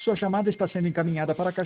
Sua chamada está sendo encaminhada para a caixa